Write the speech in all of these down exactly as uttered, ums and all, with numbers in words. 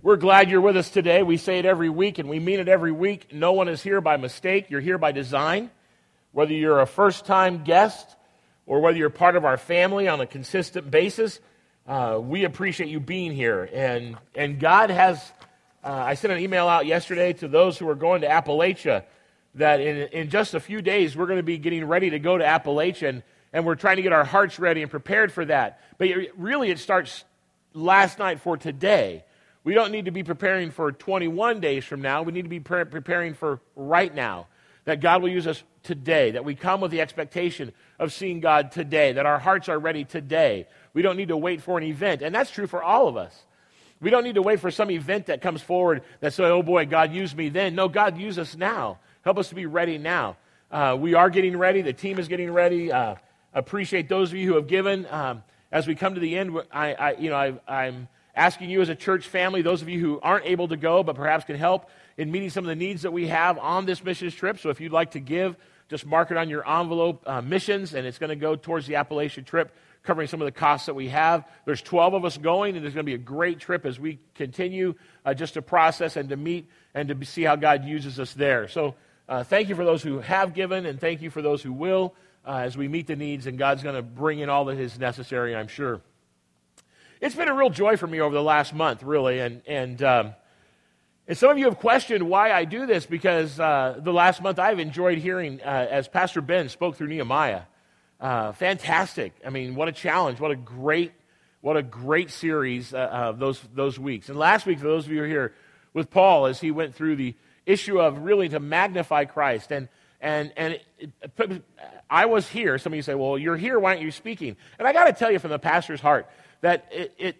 We're glad you're with us today. We say it every week, and we mean it every week. No one is here by mistake. You're here by design. Whether you're a first-time guest or whether you're part of our family on a consistent basis, uh, we appreciate you being here. And and God has, uh, I sent an email out yesterday to those who are going to Appalachia that in, in just a few days we're going to be getting ready to go to Appalachia, and, and we're trying to get our hearts ready and prepared for that. But it, really it starts last night for today. We don't need to be preparing for twenty-one days from now. We need to be pre- preparing for right now, that God will use us today, that we come with the expectation of seeing God today, that our hearts are ready today. We don't need to wait for an event, and that's true for all of us. We don't need to wait for some event that comes forward that says, oh boy, God used me then. No, God use us now. Help us to be ready now. Uh, we are getting ready. The team is getting ready. Uh, appreciate those of you who have given. Um, as we come to the end, I, I you know, I, I'm asking you as a church family, those of you who aren't able to go but perhaps can help in meeting some of the needs that we have on this missions trip. So if you'd like to give, just mark it on your envelope, uh, missions, and it's going to go towards the Appalachian trip, covering some of the costs that we have. There's twelve of us going, and there's going to be a great trip as we continue uh, just to process and to meet and to see how God uses us there. So uh, thank you for those who have given, and thank you for those who will uh, as we meet the needs, and God's going to bring in all that is necessary, I'm sure. It's been a real joy for me over the last month, really, and and um, and some of you have questioned why I do this, because uh, the last month I've enjoyed hearing, uh, as Pastor Ben spoke through Nehemiah. Uh, fantastic. I mean, what a challenge. What a great, what a great series uh, of those those weeks. And last week, for those of you who are here, with Paul, as he went through the issue of really to magnify Christ. And and and it, it, I was here. Some of you say, well, you're here, why aren't you speaking? And I got to tell you from the pastor's heart, that it, it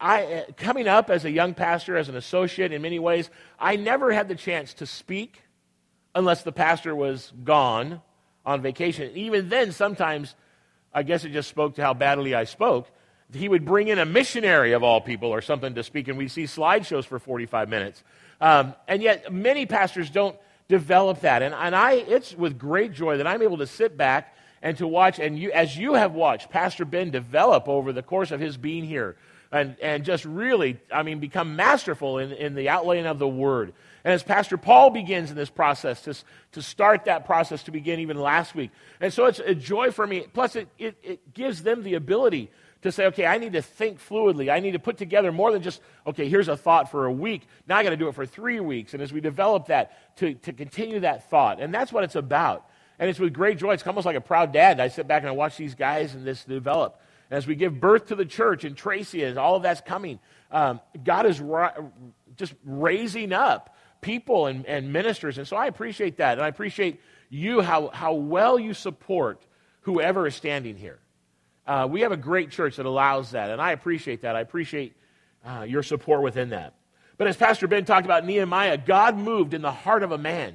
I coming up as a young pastor, as an associate in many ways, I never had the chance to speak unless the pastor was gone on vacation. Even then, sometimes, I guess it just spoke to how badly I spoke. He would bring in a missionary of all people or something to speak, and we'd see slideshows for forty-five minutes. Um, and yet, many pastors don't develop that. And, and I, it's with great joy that I'm able to sit back and to watch, and you, as you have watched Pastor Ben develop over the course of his being here, and, and just really, I mean, become masterful in, in the outlaying of the Word. And as Pastor Paul begins in this process, to, to start that process to begin even last week. And so it's a joy for me. Plus, it, it, it gives them the ability to say, okay, I need to think fluidly. I need to put together more than just, okay, here's a thought for a week. Now I got to do it for three weeks. And as we develop that, to, to continue that thought. And that's what it's about. And it's with great joy. It's almost like a proud dad. I sit back and I watch these guys and this develop. And as we give birth to the church, and Tracy, as all of that's coming, um, God is ra- just raising up people and, and ministers. And so I appreciate that. And I appreciate you, how, how well you support whoever is standing here. Uh, we have a great church that allows that. And I appreciate that. I appreciate uh, your support within that. But as Pastor Ben talked about Nehemiah, God moved in the heart of a man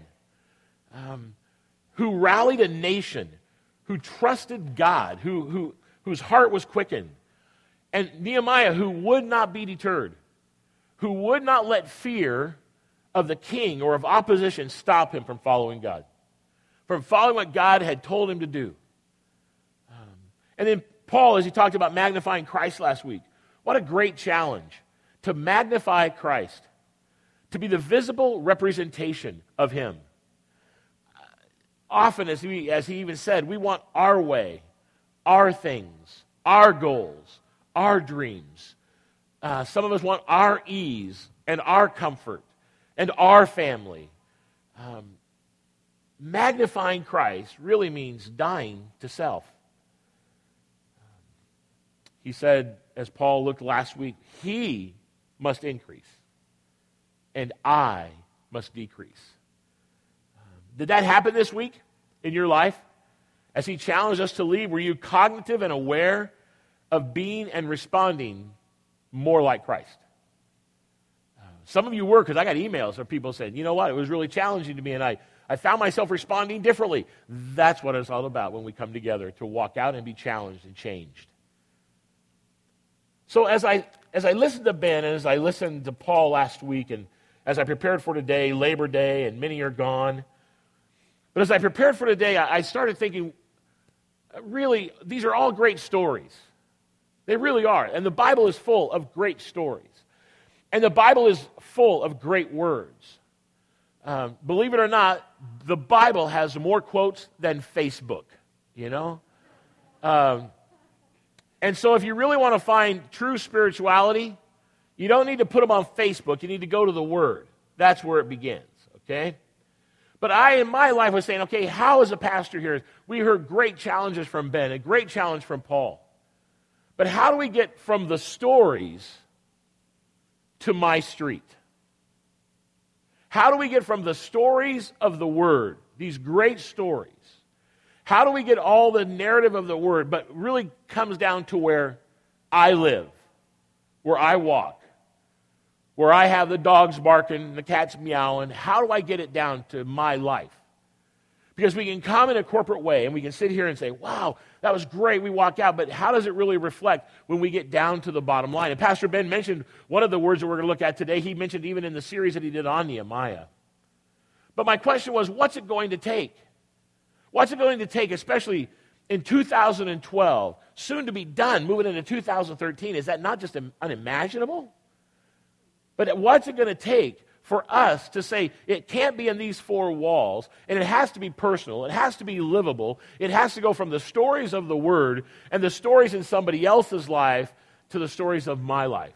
um, who rallied a nation, who trusted God, who, who, whose heart was quickened. And Nehemiah, who would not be deterred, who would not let fear of the king or of opposition stop him from following God, from following what God had told him to do. Um, and then Paul, as he talked about magnifying Christ last week, what a great challenge to magnify Christ, to be the visible representation of him. Often, as he, as he even said, we want our way, our things, our goals, our dreams. Uh, some of us want our ease and our comfort and our family. Um, magnifying Christ really means dying to self. He said, as Paul looked last week, he must increase and I must decrease. Did that happen this week in your life? As he challenged us to lead, were you cognitive and aware of being and responding more like Christ? Uh, some of you were, because I got emails of people saying, you know what, it was really challenging to me, and I, I found myself responding differently. That's what it's all about when we come together, to walk out and be challenged and changed. So as I as I listened to Ben, and as I listened to Paul last week, and as I prepared for today, Labor Day, and many are gone, but as I prepared for today, I started thinking, really, these are all great stories. They really are. And the Bible is full of great stories. And the Bible is full of great words. Um, believe it or not, the Bible has more quotes than Facebook, you know? Um, and so if you really want to find true spirituality, you don't need to put them on Facebook. You need to go to the Word. That's where it begins, okay? But I, in my life, was saying, okay, how is a pastor here? We heard great challenges from Ben, a great challenge from Paul. But how do we get from the stories to my street? How do we get from the stories of the Word, these great stories, how do we get all the narrative of the Word, but really comes down to where I live, where I walk, where I have the dogs barking, the cats meowing? How do I get it down to my life? Because we can come in a corporate way and we can sit here and say, wow, that was great, we walk out, but how does it really reflect when we get down to the bottom line? And Pastor Ben mentioned one of the words that we're going to look at today. He mentioned even in the series that he did on Nehemiah. But my question was, what's it going to take? What's it going to take, especially in two thousand twelve, soon to be done, moving into two thousand thirteen? Is that not just unimaginable? But what's it going to take for us to say it can't be in these four walls, and it has to be personal, it has to be livable, it has to go from the stories of the Word and the stories in somebody else's life to the stories of my life?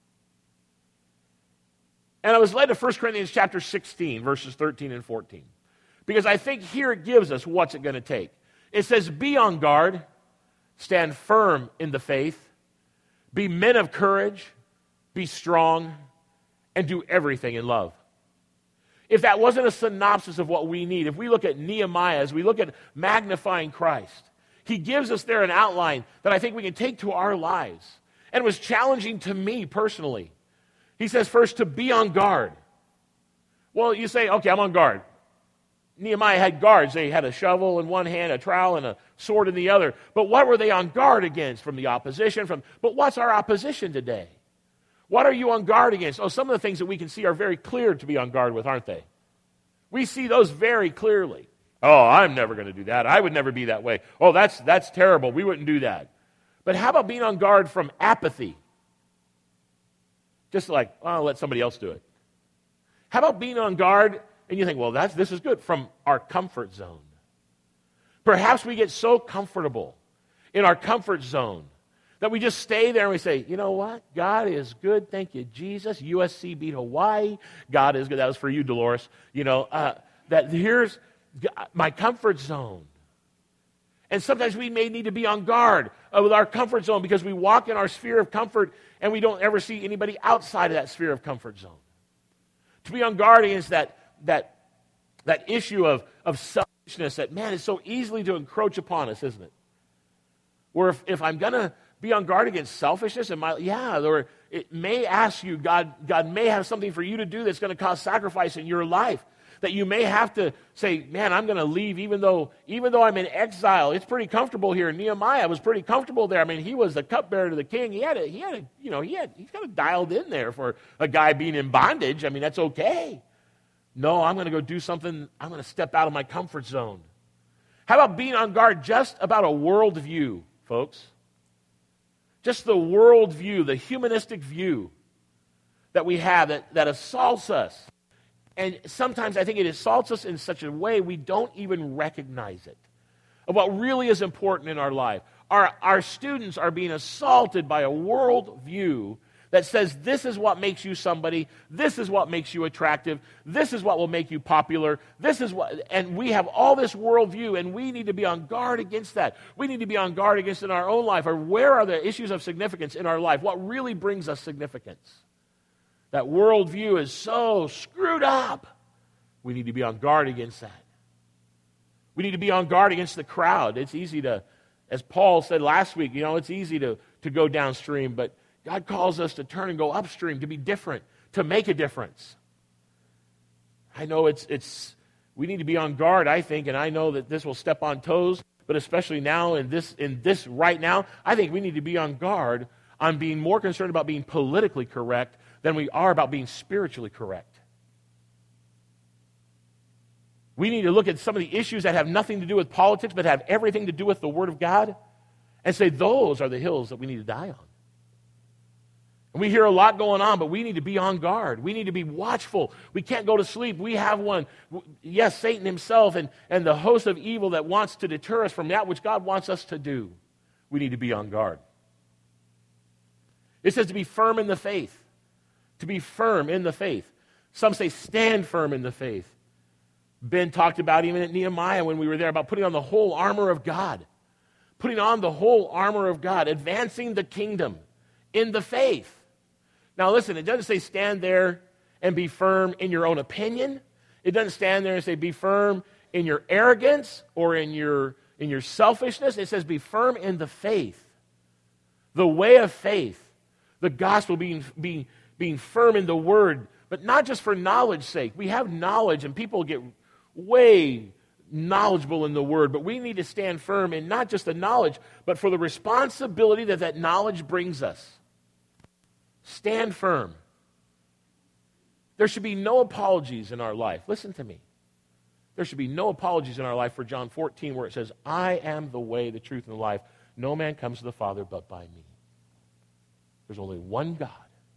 And I was led to First Corinthians chapter sixteen, verses thirteen and fourteen. Because I think here it gives us what's it going to take. It says, be on guard, stand firm in the faith, be men of courage, be strong, and do everything in love. If that wasn't a synopsis of what we need, if we look at Nehemiah, as we look at magnifying Christ, he gives us there an outline that I think we can take to our lives. And it was challenging to me personally. He says first to be on guard. Well, you say, okay, I'm on guard. Nehemiah had guards. They had a shovel in one hand, a trowel, and a sword in the other. But what were they on guard against? From the opposition? From But what's our opposition today? What are you on guard against? Oh, some of the things that we can see are very clear to be on guard with, aren't they? We see those very clearly. Oh, I'm never going to do that. I would never be that way. Oh, that's that's terrible. We wouldn't do that. But how about being on guard from apathy? Just like, oh, I'll let somebody else do it. How about being on guard, and you think, well, that's this is good, from our comfort zone? Perhaps we get so comfortable in our comfort zone that we just stay there and we say, you know what? God is good. Thank you, Jesus. U S C beat Hawaii. God is good. That was for you, Dolores. You know, uh, that here's my comfort zone. And sometimes we may need to be on guard uh, with our comfort zone because we walk in our sphere of comfort and we don't ever see anybody outside of that sphere of comfort zone. To be on guard against that, that, that issue of, of selfishness that, man, is so easily to encroach upon us, isn't it? Where if, if I'm going to be on guard against selfishness, and my, yeah, or it may ask you, God, God may have something for you to do that's going to cause sacrifice in your life. That you may have to say, man, I'm going to leave even though even though I'm in exile. It's pretty comfortable here. Nehemiah was pretty comfortable there. I mean, he was the cupbearer to the king. He had a, he had a, you know, he had he's got it dialed in there for a guy being in bondage. I mean, that's okay. No, I'm going to go do something. I'm going to step out of my comfort zone. How about being on guard just about a worldview, folks? Just the worldview, the humanistic view that we have that, that assaults us. And sometimes I think it assaults us in such a way we don't even recognize it. Of what really is important in our life. Our, our students are being assaulted by a worldview that says this is what makes you somebody, this is what makes you attractive, this is what will make you popular, this is what, and we have all this worldview, and we need to be on guard against that. We need to be on guard against it in our own life, or where are the issues of significance in our life? What really brings us significance? That worldview is so screwed up. We need to be on guard against that. We need to be on guard against the crowd. It's easy to, as Paul said last week, you know, it's easy to, to go downstream, but God calls us to turn and go upstream, to be different, to make a difference. I know it's, it's, we need to be on guard, I think, and I know that this will step on toes, but especially now in this, in this right now, I think we need to be on guard on being more concerned about being politically correct than we are about being spiritually correct. We need to look at some of the issues that have nothing to do with politics, but have everything to do with the Word of God, and say those are the hills that we need to die on. And we hear a lot going on, but we need to be on guard. We need to be watchful. We can't go to sleep. We have one. Yes, Satan himself and, and the host of evil that wants to deter us from that which God wants us to do. We need to be on guard. It says to be firm in the faith. To be firm in the faith. Some say stand firm in the faith. Ben talked about even at Nehemiah when we were there about putting on the whole armor of God. Putting on the whole armor of God. Advancing the kingdom in the faith. Now listen, it doesn't say stand there and be firm in your own opinion. It doesn't stand there and say be firm in your arrogance or in your, in your selfishness. It says be firm in the faith. The way of faith. The gospel being, being, being firm in the word. But not just for knowledge's sake. We have knowledge and people get way knowledgeable in the word. But we need to stand firm in not just the knowledge, but for the responsibility that that knowledge brings us. Stand firm. There should be no apologies in our life. Listen to me. There should be no apologies in our life for John fourteen where it says, I am the way, the truth, and the life. No man comes to the Father but by me. There's only one God.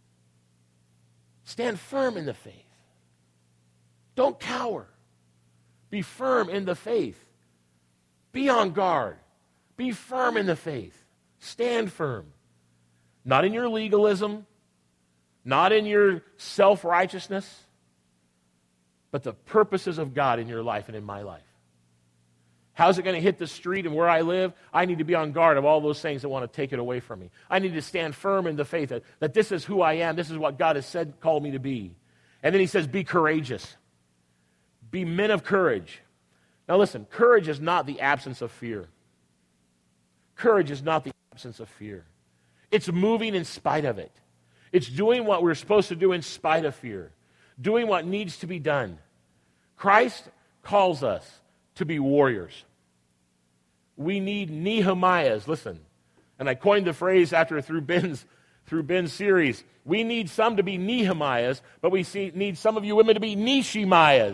Stand firm in the faith. Don't cower. Be firm in the faith. Be on guard. Be firm in the faith. Stand firm. Not in your legalism, not in your self-righteousness, but the purposes of God in your life and in my life. How's it going to hit the street and where I live? I need to be on guard of all those things that want to take it away from me. I need to stand firm in the faith that, that this is who I am. This is what God has said, called me to be. And then he says, be courageous. Be men of courage. Now listen, courage is not the absence of fear. Courage is not the absence of fear. It's moving in spite of it. It's doing what we're supposed to do in spite of fear. Doing what needs to be done. Christ calls us to be warriors. We need Nehemiahs. Listen, and I coined the phrase after through Ben's through Ben's series. We need some to be Nehemiahs, but we see, need some of you women to be Nishimiahs.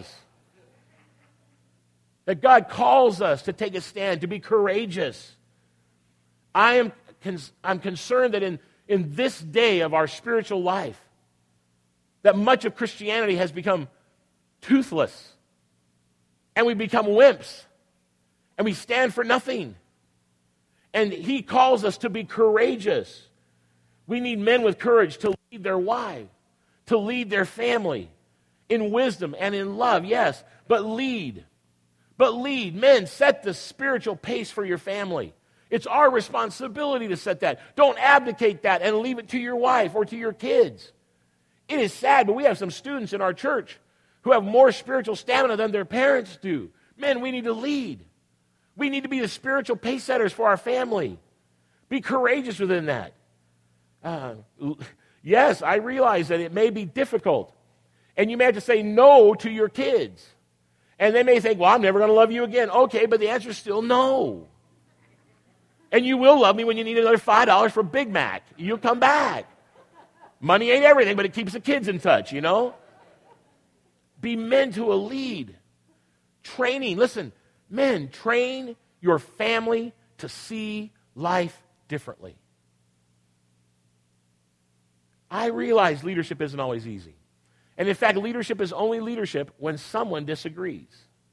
That God calls us to take a stand, to be courageous. I am I'm concerned that in, in this day of our spiritual life, that much of Christianity has become toothless. And we become wimps. And we stand for nothing. And he calls us to be courageous. We need men with courage to lead their wife, to lead their family in wisdom and in love, yes, but lead. But lead. Men, set the spiritual pace for your family. It's our responsibility to set that. Don't abdicate that and leave it to your wife or to your kids. It is sad, but we have some students in our church who have more spiritual stamina than their parents do. Men, we need to lead. We need to be the spiritual pace setters for our family. Be courageous within that. Uh, yes, I realize that it may be difficult. And you may have to say no to your kids. And they may think, well, I'm never going to love you again. Okay, but the answer is still no. And you will love me when you need another five dollars for Big Mac. You'll come back. Money ain't everything, but it keeps the kids in touch, you know? Be men to a lead. Training. Listen, men, train your family to see life differently. I realize leadership isn't always easy. And in fact, leadership is only leadership when someone disagrees.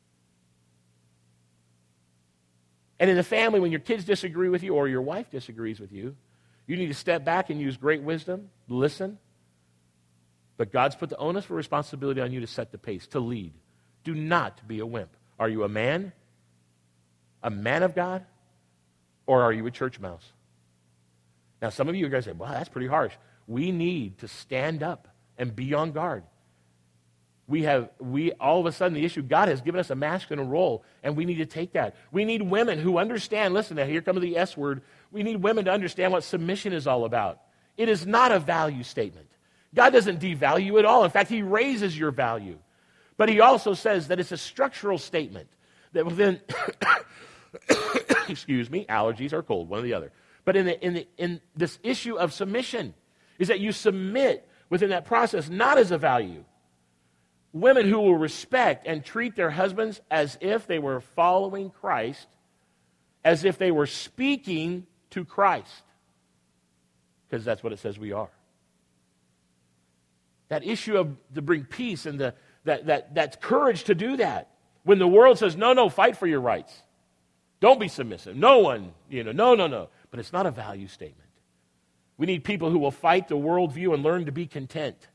And in the family, when your kids disagree with you or your wife disagrees with you, you need to step back and use great wisdom, listen. But God's put the onus for responsibility on you to set the pace, to lead. Do not be a wimp. Are you a man? A man of God? Or are you a church mouse? Now, some of you are going to say, well, that's pretty harsh. We need to stand up and be on guard. We have, we all of a sudden, the issue, God has given us a masculine role, and we need to take that. We need women who understand, listen, now here comes the S word, we need women to understand what submission is all about. It is not a value statement. God doesn't devalue it all. In fact, he raises your value. But he also says that it's a structural statement, that within, excuse me, allergies or cold, one or the other. But in, the, in, the, in this issue of submission, is that you submit within that process, not as a value. Women who will respect and treat their husbands as if they were following Christ, as if they were speaking to Christ. Because that's what it says we are. That issue of to bring peace and the, that, that, that courage to do that. When the world says, no, no, fight for your rights. Don't be submissive. No one, you know, no, no, no. But it's not a value statement. We need people who will fight the worldview and learn to be content.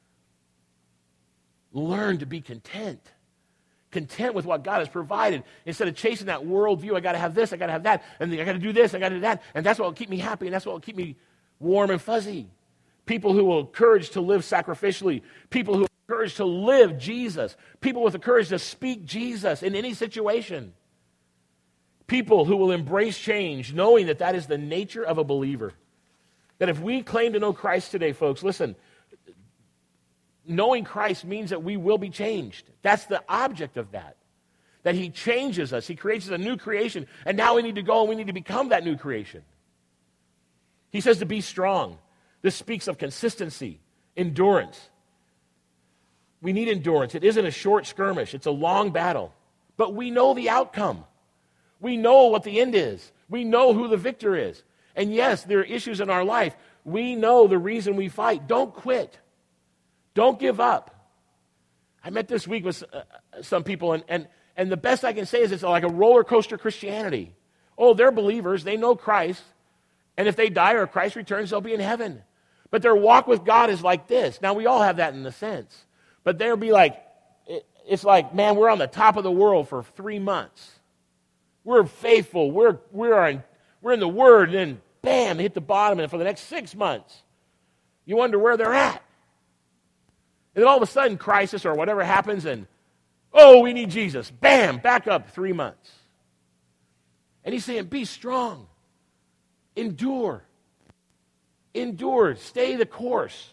Learn to be content. Content with what God has provided. Instead of chasing that worldview, I got to have this, I got to have that, and I got to do this, I got to do that, and that's what will keep me happy, and that's what will keep me warm and fuzzy. People who will encourage to live sacrificially. People who will encourage to live Jesus. People with the courage to speak Jesus in any situation. People who will embrace change, knowing that that is the nature of a believer. That if we claim to know Christ today, folks, listen, knowing Christ means that we will be changed. That's the object of that. That he changes us. He creates a new creation. And now we need to go and we need to become that new creation. He says to be strong. This speaks of consistency, endurance. We need endurance. It isn't a short skirmish. It's a long battle. But we know the outcome. We know what the end is. We know who the victor is. And yes, there are issues in our life. We know the reason we fight. Don't quit. Don't give up. I met this week with uh, some people, and, and, and the best I can say is it's like a roller coaster Christianity. Oh, they're believers. They know Christ. And if they die or Christ returns, they'll be in heaven. But their walk with God is like this. Now, we all have that in a sense. But they'll be like, it, it's like, man, we're on the top of the world for three months. We're faithful. We're, we're, in, we're in the Word. And then, bam, hit the bottom. And for the next six months, you wonder where they're at. And then all of a sudden, crisis or whatever happens, and, oh, we need Jesus. Bam, back up three months. And he's saying, be strong. Endure. Endure. Stay the course.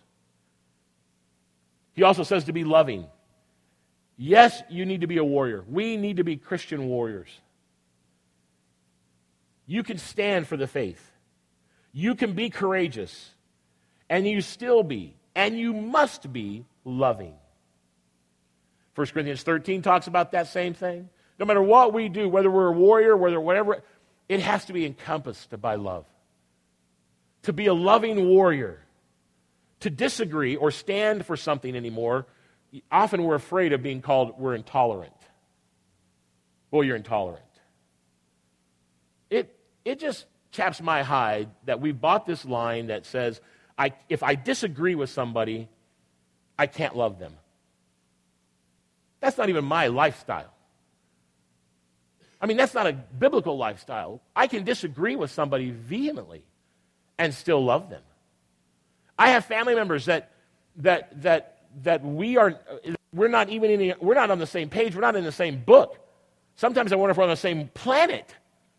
He also says to be loving. Yes, you need to be a warrior. We need to be Christian warriors. You can stand for the faith. You can be courageous. And you still be. And you must be loving. First Corinthians thirteen talks about that same thing. No matter what we do, whether we're a warrior, whether whatever, it has to be encompassed by love. To be a loving warrior. To disagree or stand for something anymore, often we're afraid of being called, we're intolerant. Well, you're intolerant. It, it just chaps my hide that we bought this line that says, I, if I disagree with somebody, I can't love them. That's not even my lifestyle. I mean, that's not a biblical lifestyle. I can disagree with somebody vehemently and still love them. I have family members that that that that we are we're not even in the, we're not on the same page, we're not in the same book. Sometimes I wonder if we're on the same planet.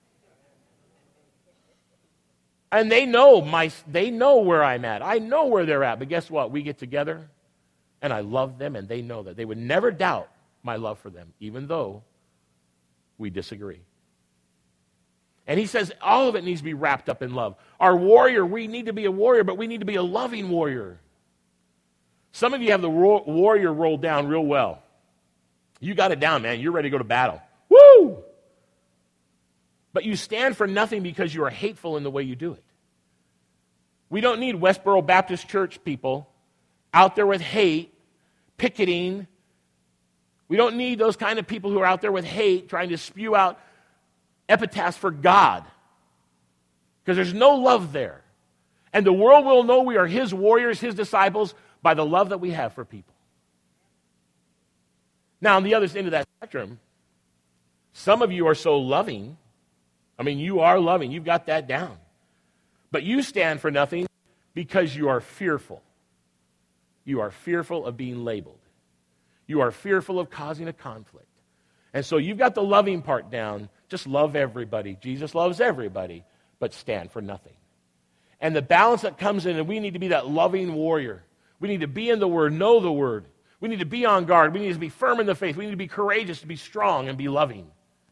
And they know my they know where I'm at. I know where they're at. But guess what? We get together and I love them, and they know that. They would never doubt my love for them, even though we disagree. And he says all of it needs to be wrapped up in love. Our warrior, we need to be a warrior, but we need to be a loving warrior. Some of you have the ro- warrior rolled down real well. You got it down, man. You're ready to go to battle. Woo! But you stand for nothing because you are hateful in the way you do it. We don't need Westboro Baptist Church people out there with hate, picketing. We don't need those kind of people who are out there with hate trying to spew out epitaphs for God. Because there's no love there. And the world will know we are his warriors, his disciples, by the love that we have for people. Now, on the other end of that spectrum, some of you are so loving. I mean, you are loving. You've got that down. But you stand for nothing because you are fearful. You are fearful of being labeled. You are fearful of causing a conflict. And so you've got the loving part down. Just love everybody. Jesus loves everybody, but stand for nothing. And the balance that comes in, and we need to be that loving warrior. We need to be in the Word, know the Word. We need to be on guard. We need to be firm in the faith. We need to be courageous, to be strong, and be loving.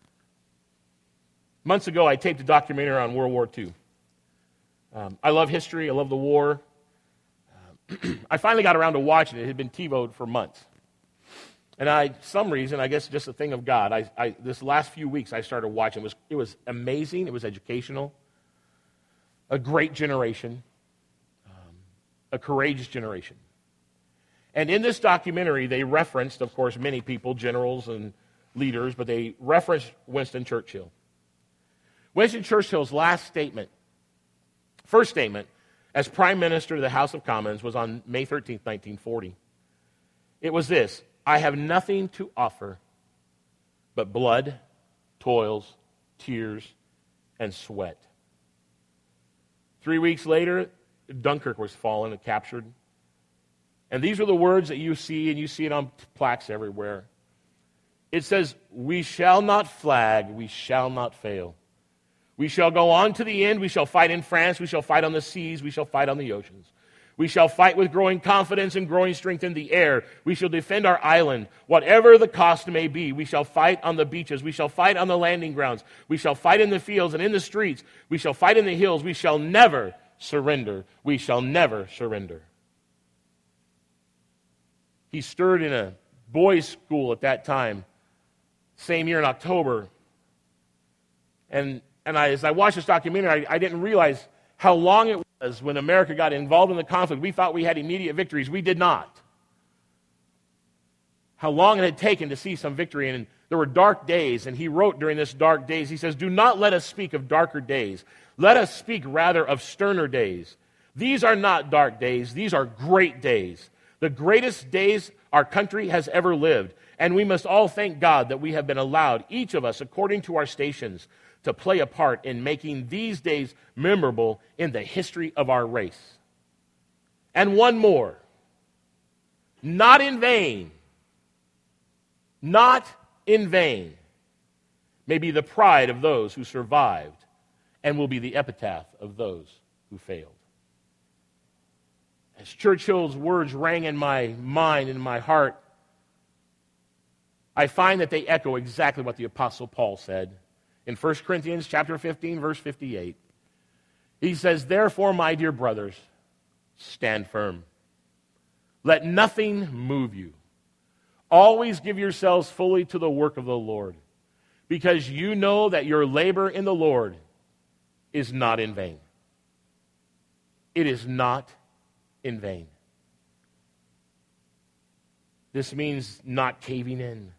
Months ago, I taped a documentary on World War Two. Um, I love history. I love the war. Um, I finally got around to watching it. It had been TiVoed for months. And I, some reason, I guess just a thing of God, I, I, this last few weeks I started watching. It was, it was amazing. It was educational. A great generation. Um, a courageous generation. And in this documentary, they referenced, of course, many people, generals and leaders, but they referenced Winston Churchill. Winston Churchill's last statement, first statement, as Prime Minister of the House of Commons was on May thirteenth, nineteen forty. It was this: I have nothing to offer but blood, toils, tears, and sweat. Three weeks later, Dunkirk was fallen and captured. And these are the words that you see, and you see it on plaques everywhere. It says, we shall not flag, we shall not fail. We shall go on to the end, we shall fight in France, we shall fight on the seas, we shall fight on the oceans. We shall fight with growing confidence and growing strength in the air. We shall defend our island, whatever the cost may be. We shall fight on the beaches. We shall fight on the landing grounds. We shall fight in the fields and in the streets. We shall fight in the hills. We shall never surrender. We shall never surrender. He stirred in a boys' school at that time, same year in October. And, and I, as I watched this documentary, I, I didn't realize how long it was when America got involved in the conflict. We thought we had immediate victories. We did not. How long it had taken to see some victory. And there were dark days, and he wrote during this dark days, he says, do not let us speak of darker days. Let us speak rather of sterner days. These are not dark days. These are great days. The greatest days our country has ever lived. And we must all thank God that we have been allowed, each of us, according to our stations, to play a part in making these days memorable in the history of our race. And one more. Not in vain, not in vain, may be the pride of those who survived and will be the epitaph of those who failed. As Churchill's words rang in my mind and in my heart, I find that they echo exactly what the Apostle Paul said in First Corinthians chapter fifteen, verse fifty-eight. He says, therefore, my dear brothers, stand firm. Let nothing move you. Always give yourselves fully to the work of the Lord, because you know that your labor in the Lord is not in vain. It is not in vain. This means not caving in.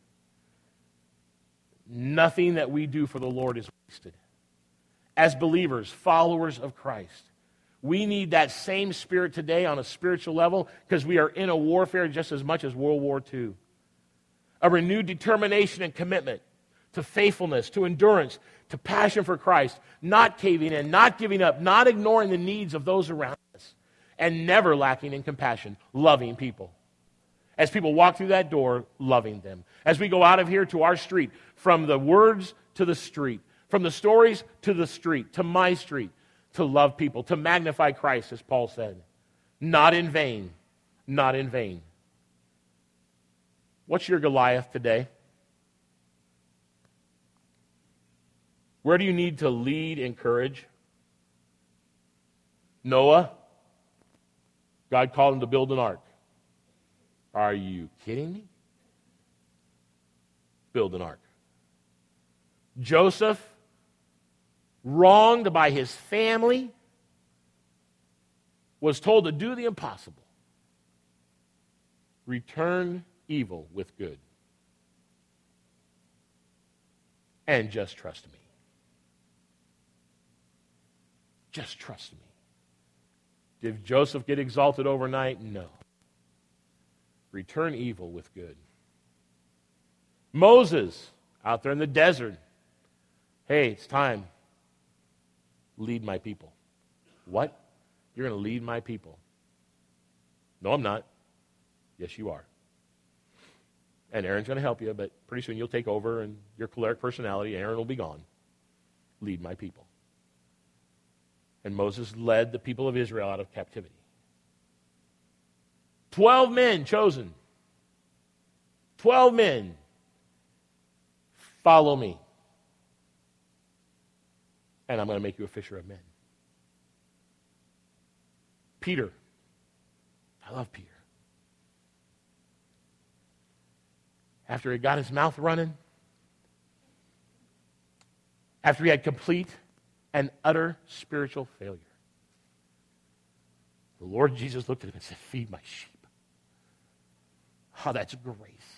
Nothing that we do for the Lord is wasted. As believers, followers of Christ, we need that same spirit today on a spiritual level, because we are in a warfare just as much as World War Two. A renewed determination and commitment to faithfulness, to endurance, to passion for Christ, not caving in, not giving up, not ignoring the needs of those around us, and never lacking in compassion, loving people. As people walk through that door, loving them. As we go out of here to our street, from the words to the street, from the stories to the street, to my street, to love people, to magnify Christ, as Paul said. Not in vain, not in vain. What's your Goliath today? Where do you need to lead and encourage? Noah, God called him to build an ark. Are you kidding me? Build an ark. Joseph, wronged by his family, was told to do the impossible. Return evil with good. And just trust me. Just trust me. Did Joseph get exalted overnight? No. Return evil with good. Moses, out there in the desert. Hey, it's time. Lead my people. What? You're going to lead my people? No, I'm not. Yes, you are. And Aaron's going to help you, but pretty soon you'll take over, and your choleric personality, Aaron will be gone. Lead my people. And Moses led the people of Israel out of captivity. Twelve men chosen. Twelve men. Follow me. And I'm going to make you a fisher of men. Peter. I love Peter. After he got his mouth running, after he had complete and utter spiritual failure, the Lord Jesus looked at him and said, feed my sheep. Oh, that's grace.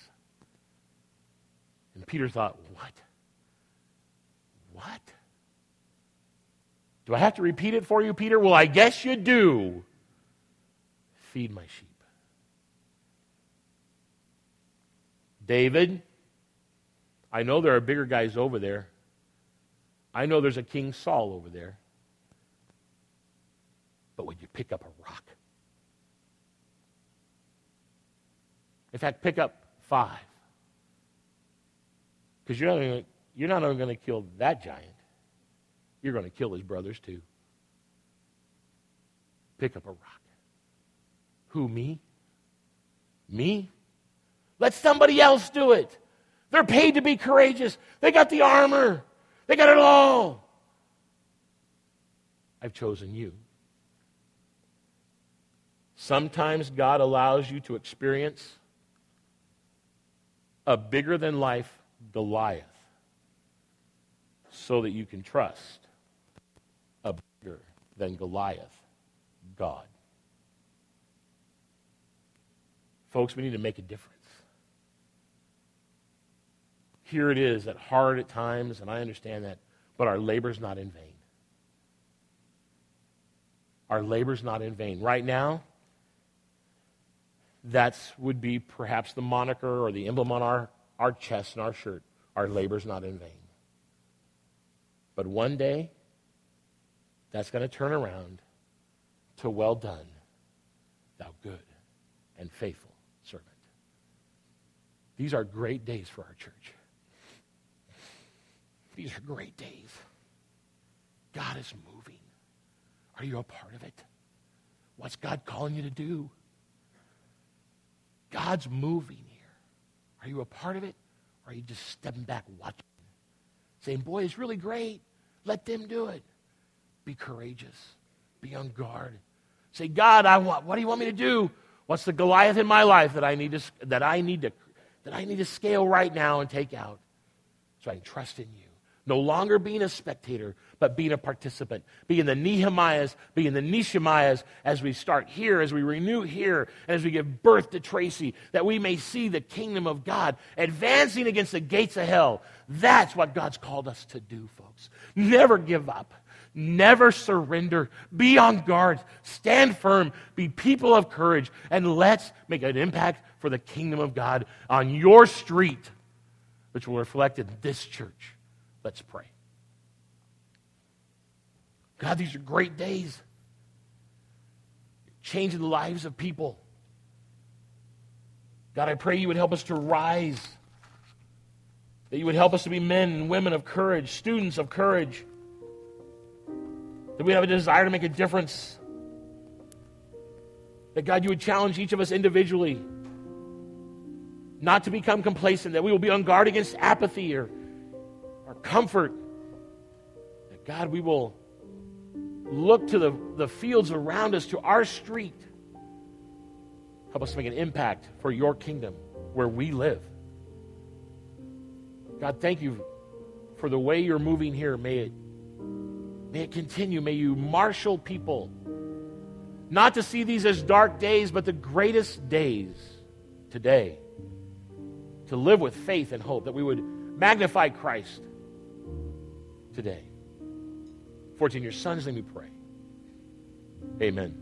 And Peter thought, what? What? Do I have to repeat it for you, Peter? Well, I guess you do. Feed my sheep. David, I know there are bigger guys over there. I know there's a King Saul over there. But would you pick up a rock? In fact, pick up five. Because you're not only, you're not only going to kill that giant, you're going to kill his brothers too. Pick up a rock. Who, me? Me? Let somebody else do it. They're paid to be courageous. They got the armor. They got it all. I've chosen you. Sometimes God allows you to experience a bigger-than-life Goliath so that you can trust a bigger-than-Goliath God. Folks, we need to make a difference. Here it is, at hard at times, and I understand that, but our labor's not in vain. Our labor's not in vain. Right now, that would be perhaps the moniker or the emblem on our, our chest and our shirt. Our labor's not in vain. But one day, that's going to turn around to well done, thou good and faithful servant. These are great days for our church. These are great days. God is moving. Are you a part of it? What's God calling you to do? God's moving here. Are you a part of it? Or are you just stepping back watching? Saying, boy, it's really great. Let them do it. Be courageous. Be on guard. Say, God, I want, what do you want me to do? What's the Goliath in my life that I need to that I need to that I need to scale right now and take out so I can trust in you? No longer being a spectator, but being a participant. Being the Nehemiahs, being the Neshemiahs as we start here, as we renew here, and as we give birth to Tracy, that we may see the kingdom of God advancing against the gates of hell. That's what God's called us to do, folks. Never give up. Never surrender. Be on guard. Stand firm. Be people of courage. And let's make an impact for the kingdom of God on your street, which will reflect in this church. Let's pray. God, these are great days. You're changing the lives of people. God, I pray you would help us to rise. That you would help us to be men and women of courage, students of courage. That we have a desire to make a difference. That, God, you would challenge each of us individually not to become complacent. That we will be on guard against apathy or our comfort. That, God, we will look to the, the fields around us, to our street. Help us to make an impact for your kingdom where we live. God, thank you for the way you're moving here. May it, may it continue. May you marshal people not to see these as dark days, but the greatest days today. To live with faith and hope, that we would magnify Christ today. For it's in your Son's name we pray. Amen.